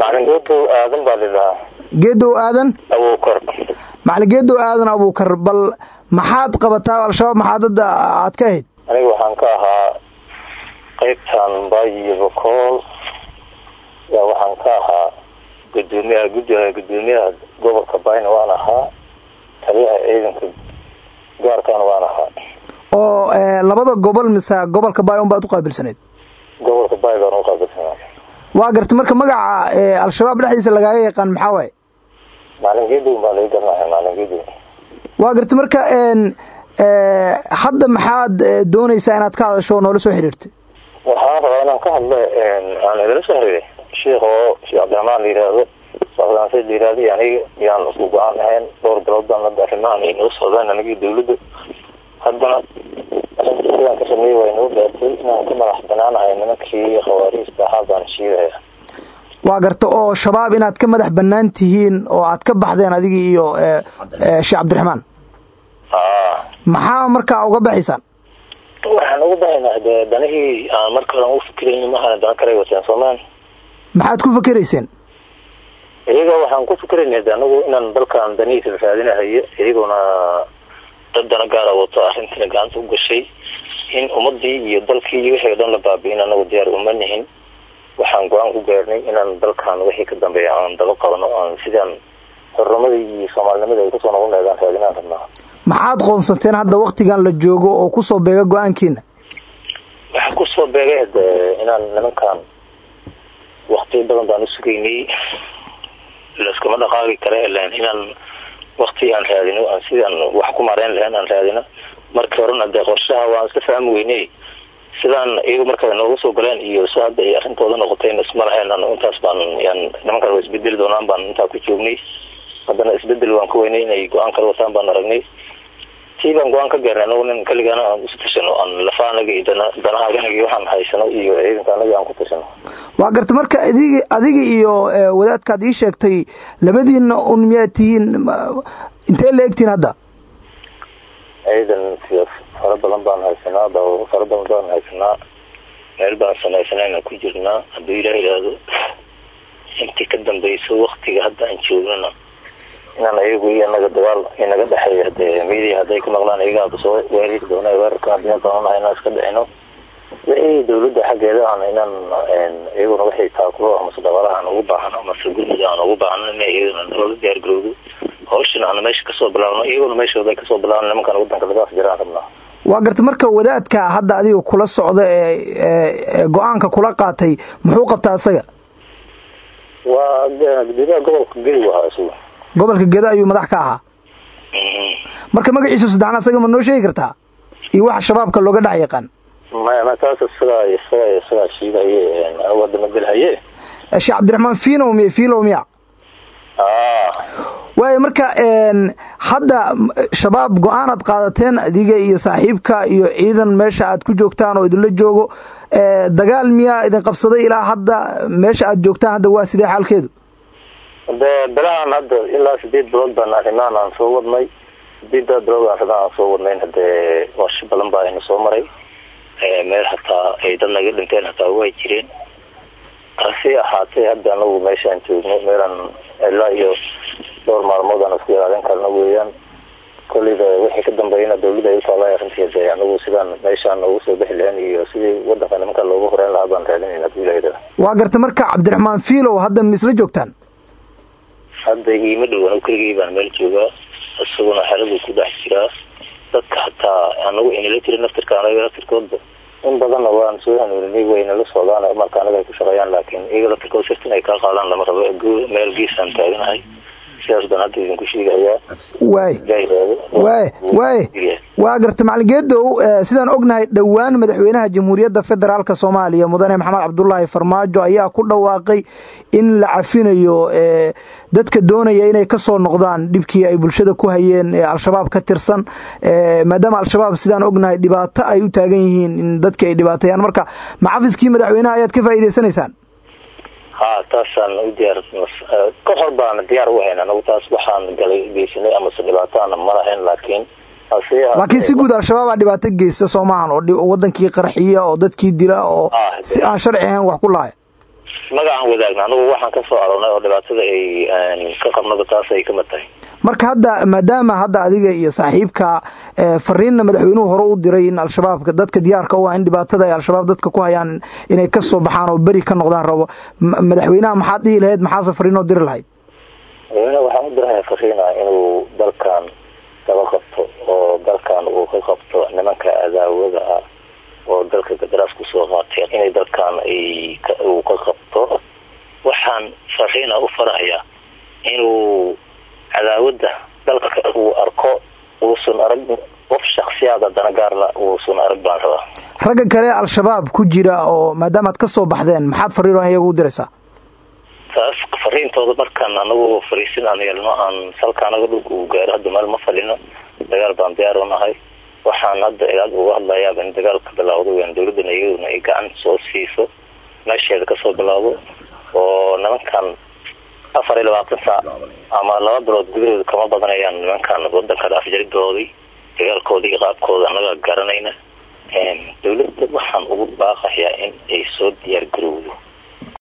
macalin geedo aadan baa lidaa geedo aadan abuukar macalin geedo aadan abuukar bal maxaad qabataa al-shabaab maxaadada aad ka ahayd aniga waxaan ka ahaa qaybtan baayiyo bokool yaa waxaan ka ahaa gudoomiyaha gobolka bayna waan ahaa taliyaha ciidanka gaarkaana waan ahaa oo labada gobol mise gobolka bay baad u qaabilsaneed gobolka bay baan u qaabilsanaa waa gartay marka magaca al-shabaab dhexdiisa lagaaga yaqaan maxaa waaye macalin geedo baa laga garanayaa macalin geedo waa gartay marka hadda maxaad doonaysaa inaad ka hadasho noola soo xiriirtay waxaan rabaa inaan ka hadlo aan idila soo xiriiray sheekh cabdiraxmaan la yiraahdo socdaansay la yiraahdo aniga yaan isku go-aan ahayn dhowr bilood baan la arrimahan inoo socdaan anigii dawladda haddana arrintaan ka sameeyay waa inoo gaartay inaan ka madax banaanahay nimankii khawaariista ahaa baan shiidaya waa garta oo shabaab inaad ka madax banaan tihiin oo aad ka baxdeen adigii iyo sheekh cabdiraxmaan maxaa markaa uga baxaysaan waxaan uga baxaynaa danihii aan marka hore u fikirayn maaha dana kale wateen Soomaan maxaad ku fikirayseen iyaga waxaan ku fikiraynaa anagu inaan dalkan danihiisa raadinayo iyaguna dadana gaar ah wato arrintan gacanta u gashay in ummadii iyo dalkii iyo wixii dhan la baabi'in anagu diyaar uma nihin waxaan go'aan ku gaarnay inaan dalkan wixii ka dambeeya aan daba qabano aan sidaan xornimadii iyo Soomaalinimada ay ku soo noqon lahayn raadinaan rabnaa maxaad qoonsanteen hadda waqtigan la joogo oo ku soo beega go'aankiina waxa ku soo beegay inaan nimankan waqti badan baan u sugaynay laskama dhaqaaqi kare inaan waqti aan raadino aan sidaan wax ku mareen lahayn aan raadino markii horena qorshaha waan iska fahmi weynay sidaan iyagu markaa noogu soo galeen iyo saad ay arrintooda noqotay isma lahayn intaas baan nimanka isbedel doonaan baan intaa ku joognay haddana isbedel waan ku weynay inay go'aan kala wataan baan aragnay tiibaan go'aan ka gaarnay anagu nin kaligana aan isku tashano aan lafaanaga iyo danahaaga iyo waxaan haysano iyo ciidankanaga aan ku tashano waa garta marka adiga iyo wadaadkaad ii sheegtay labadiina miyaad tihiin intee la egtiin hadda ciidan fara badan baan haysanaa meel baan samaysanayna ku jirnaa hadduu ilaaha yidhaahdo intii ka dambayso waqtiga hadda aan joognana inaan ayagu iyo anaga dagaal inaga dhexeeya media hadday ka maqlaan ayagaa soo weerari doona weerarka haddii doonanahay inaan iska dhicino wixii dawladda xaggeeda aan inaan iyaguna waxay taakulo ama dhaqaalaha aan ugu baahno ama guddiga aan ugu baahno inay iyaguna nolol diyaar garowdo hawshan aan meesha kasoo bilaabno iyaguna meeshooda kasoo bilaabno nimankan waddanka laga afjiraan rabnaa waa garta marka wadaadka hadda adiga kula socda ee go'aanka kula qaatay muxuu qabtaa isaga waa guddiga gobolka Gedo waxa isugu gobolka Gedo ayuu madax ka ahaa marka magaciisa saddexna isaga ma noo sheegi kartaa iyo wax shabaabka looga dhax yaqaan ma taas isaga shiidaye awada ma galhaye sheekh cabdiraxmaan fiilowmiya way marka hadda shabaab go'aanad qaadateen adiga iyo saaxiibka iyo ciidan meesha aad ku joogtaan oo idin la joogo dagaal miyaa idin qabsaday ilaa hadda meesha aad joogtaan hadda waa sidee xaalkeedu balahan hadda ilaa 8 bilood baan arrimahan aan soo wadnay 8 bilood aan soo wadnay hadda wash badan baa inoo soo maray meel hataa ay dad naga dhinteen hataa way jireen asi ahaatay hadda anagu meeshaan joogno meelan ilaa iyo dhowr maalmood aan isku ilaalin karno weeyaan kolida wixii ka dambeeyna dawladda ay soo laayeen runtii anagu sidaan meeshaan ugu soo bixi lahayn iyo sidii waddanka nimanka loogu horeyn lahaa baan raadinayna duulayda waa garta marka cabdiraxmaan fiilow hadda misla joogtaan hadda iima dhawaan keligii baan meel joogaa isaguna xeradu ku dhex jiraa dadka hataa anagu inala jira naftirkooda in badanna waan soo hanuuninay wayna la socdaan marka anaga ay ku shaqeeyaan laakiin iyaga laftirkooda sirtin ay ka qaadaan lama rabo meel geesaan taaganahay sidaas baan hadda idinku sheegayaa waa garta macalin geedow sidaan ognahay dhowaan madaxweynaha jamhuuriyadda federaalka Soomaaliya mudane Maxamed Cabdullaahi Farmaajo ayaa ku dhawaaqay in la cafinayo dadka doonaya inay ka soo noqdaan dhibkii ay bulshada ku hayeen al-shabaab ka tirsan maadaama al-shabaab sidaan ognahay dhibaato ay u taagan yihiin in dadka ay dhibaateeyaan marka macafiskii madaxweynaha ayaad ka faa'iideysanaysaan taasaan u diyaar ka hor baan diyaar u haynaa anagu taas waxaan galay geysanay ama sababtaan ma lahayn laakiin si guud al-shabaab dhibaato geysta Soomaaliya oo wadankii qarxiya oo dadkii dila oo si aan sharci ahayn wax ku lahayn magacaan wadaagna anagu waxaan ka soo aroonay oo dhibaatada ay ka qabnaba taas ay ka mid tahay. marka hadda maadaama hadda adiga iyo saaxiibka fariinna madaxweynuhu hore u diray in al-shabaabka dadka diyaarka u ah in dhibaatada ay al-shabaab dadka ku hayaan inay ka soo baxaan oo beri ka noqdaan rabo madaxweynaha maxaad dhihi lahayd maxaase fariinoo diri lahayd? madaxweynaha waxaan u dirayaa fariina inuu dalkan daba qabto oo dalkan uu ka qabto nimanka adaawada ah oo dalka gadaraas kusoo qaateen inay dalkan uu ka qabto. waxaan fariina u farahayaa inuu cadaawada dalka uu arko uusan arag qof shakhsiyaad dana gaarna uusan arag baan rabaa. ragga kale al-shabaab ku jira oo maadaama aad ka soo baxdeen maxaad fariin iyagu u diraysaa? taas fariintooda markaan anagu fariisin aan yeelno aan salka anaga dhulka uu gaaro hadda meel ma fadhino dagaal baan diyaar u nahay. waxaan hadda ilaad uga hadlayaa in dagaalka bilowdo weyn dowladana iyaduna ay gacan soo siiso meesheeda kasoo bilowdo oo nimankan 24 saac ama 2 bilood gudahood kama badanayaan nimankan wadanka dhaafjaridoodii dagaalkoodii iyo qaabkooda anaga garanayna. dowladda waxaan ugu baaqayaa in ay soo diyaar garowdo